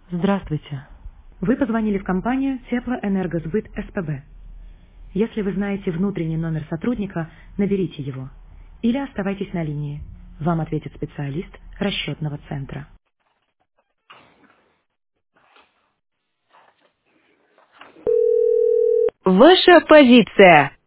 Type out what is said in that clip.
Здравствуйте. Вы позвонили в компанию Теплоэнергосбыт СПБ. Если вы знаете внутренний номер сотрудника, наберите его. Или оставайтесь на линии. Вам ответит специалист расчетного центра. Ваша позиция.